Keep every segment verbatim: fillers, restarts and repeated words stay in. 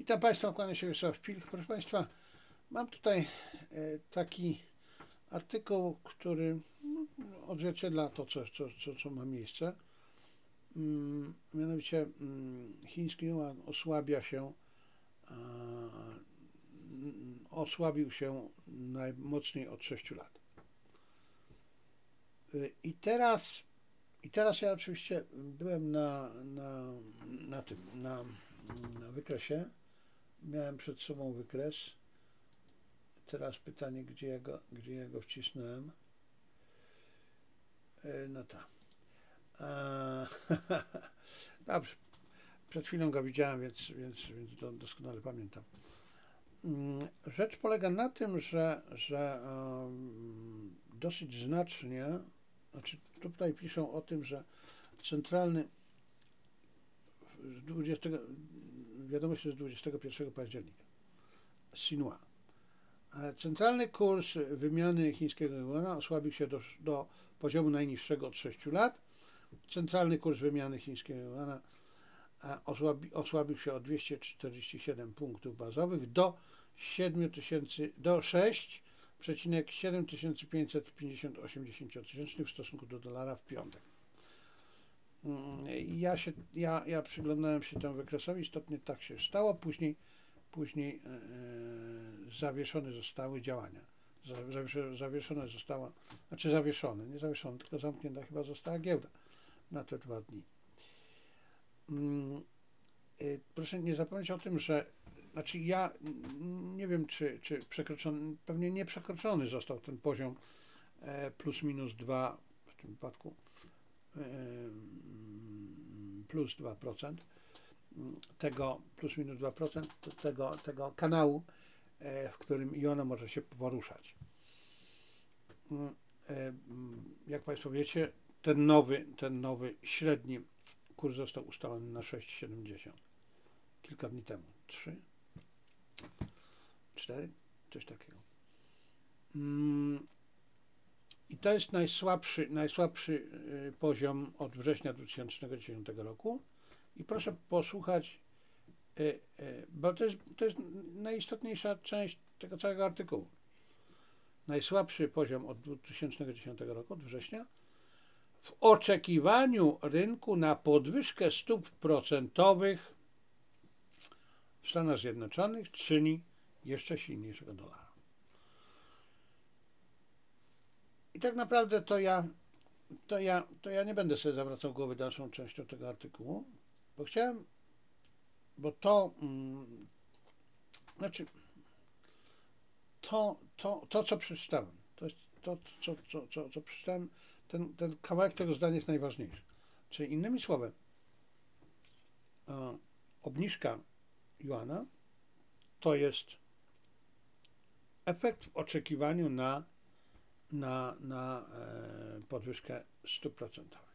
Witam Państwa, kłaniam się Wiesław Pilch. Proszę Państwa, mam tutaj e, taki artykuł, który no, odzwierciedla to, co, co, co, co ma miejsce. Mm, mianowicie mm, chiński yuan osłabia się, a, mm, osłabił się najmocniej od sześciu lat. Y, I teraz, i teraz ja oczywiście byłem na, na, na tym, na, na wykresie. Miałem przed sobą wykres. Teraz pytanie, gdzie ja go, gdzie ja go wcisnąłem. E, No tak. Dobrze. Przed chwilą go widziałem, więc, więc, więc do, doskonale pamiętam. Mm, Rzecz polega na tym, że, że um, dosyć znacznie, znaczy tutaj piszą o tym, że centralny z dwudziestego, wiadomość z dwudziestego pierwszego października, Xinhua. Centralny kurs wymiany chińskiego juana osłabił się do, do poziomu najniższego od sześciu lat. Centralny kurs wymiany chińskiego juana osłabi, osłabił się o dwieście czterdzieści siedem punktów bazowych do siedem tysięcy, do sześć przecinek siedem tysięcy pięćset pięćdziesiąt osiem w stosunku do dolara w piątek. Ja, się, ja, ja przyglądałem się temu wykresowi, istotnie tak się stało, później, później e, zawieszone zostały działania. Zawieszone została, znaczy zawieszone, nie zawieszone, tylko zamknięta chyba została giełda na te dwa dni. Proszę nie zapomnieć o tym, że znaczy ja nie wiem, czy, czy przekroczony, pewnie nie przekroczony został ten poziom plus minus dwa, w tym wypadku plus dwa procent tego plus minus dwa procent tego, tego kanału, w którym i ona może się poruszać. Jak Państwo wiecie, ten nowy, ten nowy średni kurs został ustalony na sześć siedemdziesiąt kilka dni temu. trzy, cztery, coś takiego. I to jest najsłabszy, najsłabszy poziom od września dwa tysiące dziesiątego roku. I proszę posłuchać, bo to jest, to jest najistotniejsza część tego całego artykułu. Najsłabszy poziom od dwa tysiące dziesiątego roku, od września, w oczekiwaniu rynku na podwyżkę stóp procentowych w Stanach Zjednoczonych, czyli jeszcze silniejszego dolara. I tak naprawdę to ja, to ja, to ja nie będę sobie zawracał głowy dalszą częścią tego artykułu, bo chciałem, bo to, mm, znaczy, to, to, to, co przeczytałem, to jest to, co, co, co, co przeczytałem, ten, ten kawałek tego zdania jest najważniejszy. Czyli innymi słowy, e, obniżka juana to jest efekt w oczekiwaniu na, na, na e, podwyżkę stóp procentowych.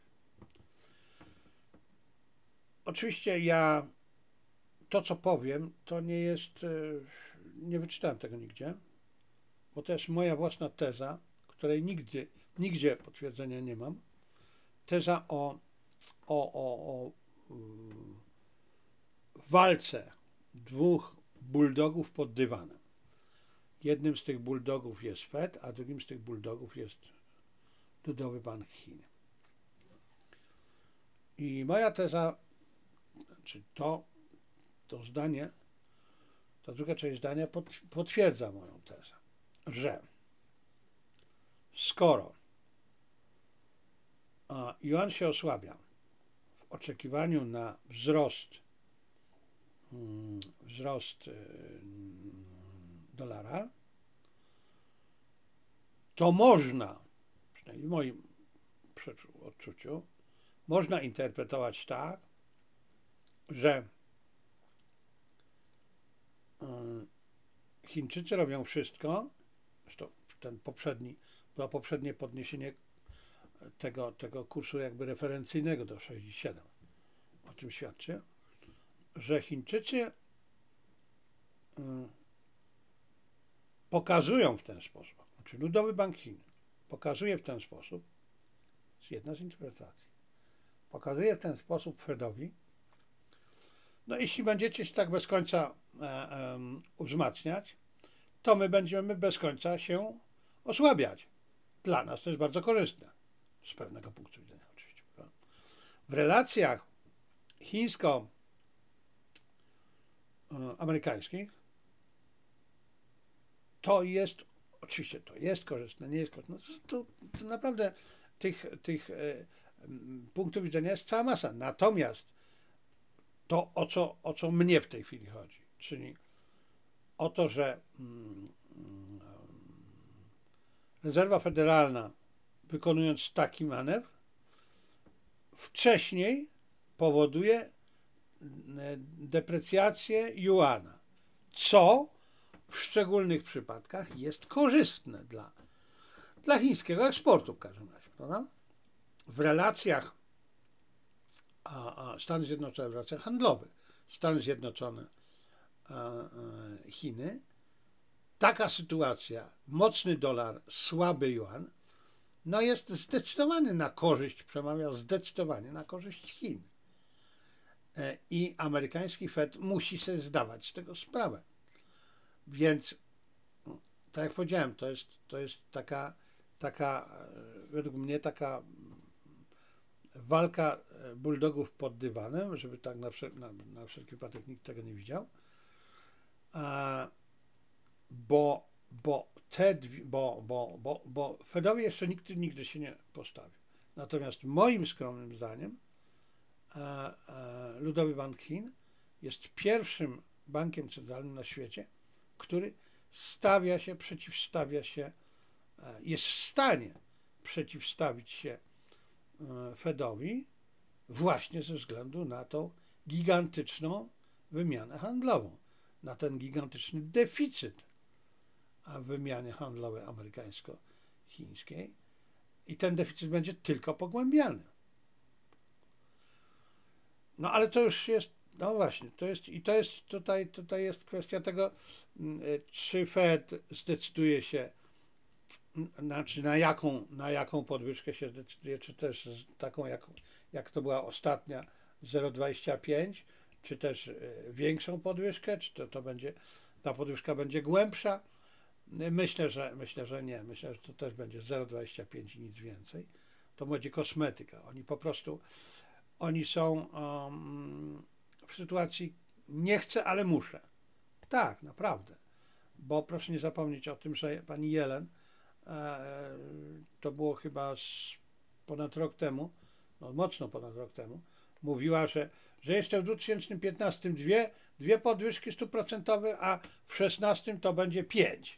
Oczywiście ja to, co powiem, to nie jest, e, nie wyczytałem tego nigdzie, bo to jest moja własna teza, której nigdy, nigdzie potwierdzenia nie mam. Teza o, o, o, o mm, walce dwóch bulldogów pod dywanem. Jednym z tych bulldogów jest Fed, a drugim z tych bulldogów jest Ludowy Bank Chin. I moja teza, czy to, to zdanie, ta druga część zdania potwierdza moją tezę, że skoro juan się osłabia w oczekiwaniu na wzrost, wzrost dolara, to można, przynajmniej w moim odczuciu, można interpretować tak, że Chińczycy robią wszystko, zresztą ten poprzedni, było poprzednie podniesienie tego, tego kursu jakby referencyjnego do sześćdziesiąt siedem. O czym świadczy, że Chińczycy pokazują w ten sposób, znaczy Ludowy Bank Chin pokazuje w ten sposób, to jest jedna z interpretacji, pokazuje w ten sposób Fedowi, no jeśli będziecie się tak bez końca wzmacniać, to my będziemy bez końca się osłabiać. Dla nas to jest bardzo korzystne, z pewnego punktu widzenia oczywiście. W relacjach chińsko-amerykańskich to jest, oczywiście to jest korzystne, nie jest korzystne. No to, to naprawdę tych, tych e, punktów widzenia jest cała masa. Natomiast to, o co, o co mnie w tej chwili chodzi, czyli o to, że mm, Rezerwa Federalna, wykonując taki manewr, wcześniej powoduje deprecjację juana, co w szczególnych przypadkach jest korzystne dla, dla chińskiego eksportu w każdym razie. Prawda? W relacjach a, a Stany Zjednoczone, w relacjach handlowych Stany Zjednoczone, a, a Chiny, taka sytuacja, mocny dolar, słaby yuan, no jest zdecydowanie na korzyść, przemawia zdecydowanie na korzyść Chin. I amerykański Fed musi sobie zdawać z tego sprawę. Więc, tak jak powiedziałem, to jest, to jest taka, taka, według mnie taka walka bulldogów pod dywanem, żeby tak na, wszel na, na wszelki wypadek nikt tego nie widział, a, bo, bo, te, bo, bo, bo, bo Fedowi jeszcze nikt nigdy się nie postawił. Natomiast moim skromnym zdaniem a, a, Ludowy Bank Chin jest pierwszym bankiem centralnym na świecie, który stawia się, przeciwstawia się, jest w stanie przeciwstawić się Fedowi właśnie ze względu na tą gigantyczną wymianę handlową, na ten gigantyczny deficyt w wymianie handlowej amerykańsko-chińskiej i ten deficyt będzie tylko pogłębiany. No ale to już jest, no właśnie, to jest i to jest tutaj, tutaj jest kwestia tego, czy Fed zdecyduje się, znaczy na jaką, na jaką podwyżkę się zdecyduje, czy też taką, jak, jak to była ostatnia zero przecinek dwadzieścia pięć, czy też większą podwyżkę, czy to, to będzie, ta podwyżka będzie głębsza. Myślę, że myślę, że nie. Myślę, że to też będzie zero przecinek dwadzieścia pięć i nic więcej. To będzie kosmetyka. Oni po prostu, oni są um, w sytuacji nie chcę, ale muszę. Tak, naprawdę. Bo proszę nie zapomnieć o tym, że pani Jelen, e, to było chyba ponad rok temu, no mocno ponad rok temu, mówiła, że, że jeszcze w dwa tysiące piętnastym dwie, dwie podwyżki stuprocentowe, a w szesnastym to będzie pięć.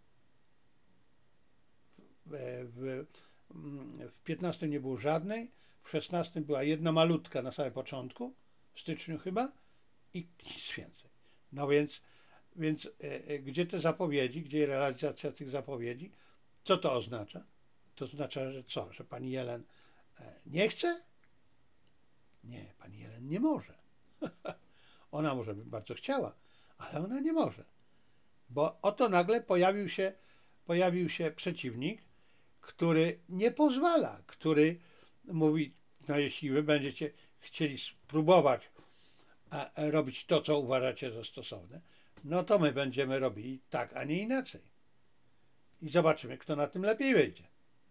W, w piętnastym nie było żadnej, w szesnastym była jedna malutka na samym początku, w styczniu chyba i nic więcej. No więc, więc e, gdzie te zapowiedzi, gdzie realizacja tych zapowiedzi, co to oznacza? To oznacza, że co, że pani Jelen e, nie chce? Nie, pani Jelen nie może. Ona może by bardzo chciała, ale ona nie może. Bo oto nagle pojawił się, pojawił się przeciwnik, który nie pozwala, który mówi, no jeśli wy będziecie chcieli spróbować a, a robić to, co uważacie za stosowne, no to my będziemy robili tak, a nie inaczej. I zobaczymy, kto na tym lepiej wyjdzie.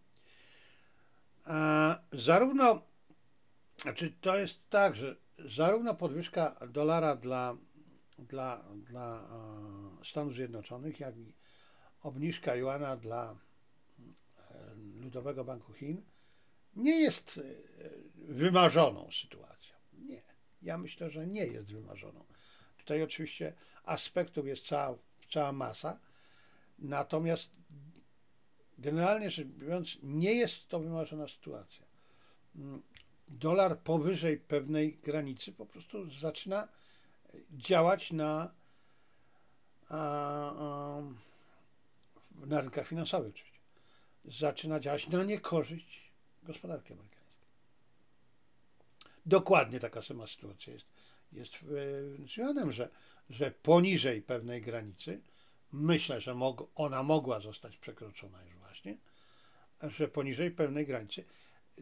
A zarówno, znaczy to jest tak, że zarówno podwyżka dolara dla, dla, dla Stanów Zjednoczonych, jak i obniżka juana dla Ludowego Banku Chin nie jest wymarzoną sytuacją. Nie. Ja myślę, że nie jest wymarzoną. Tutaj oczywiście aspektów jest cała, cała masa, natomiast generalnie rzecz biorąc nie jest to wymarzona sytuacja. Dolar powyżej pewnej granicy po prostu zaczyna działać na, na rynkach finansowych oczywiście. Zaczyna działać na niekorzyść gospodarki amerykańskiej. Dokładnie taka sama sytuacja jest, jest z juanem, że, że poniżej pewnej granicy, myślę, że mog, ona mogła zostać przekroczona już właśnie, że poniżej pewnej granicy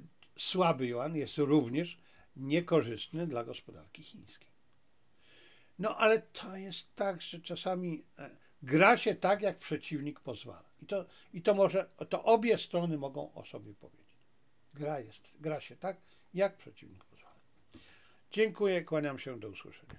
słaby juan jest również niekorzystny dla gospodarki chińskiej. No ale to jest tak, że czasami e, gra się tak, jak przeciwnik pozwala. I to, i to może, to obie strony mogą o sobie powiedzieć. Gra jest, gra się tak, jak przeciwnik pozwala. Dziękuję, kłaniam się, do usłyszenia.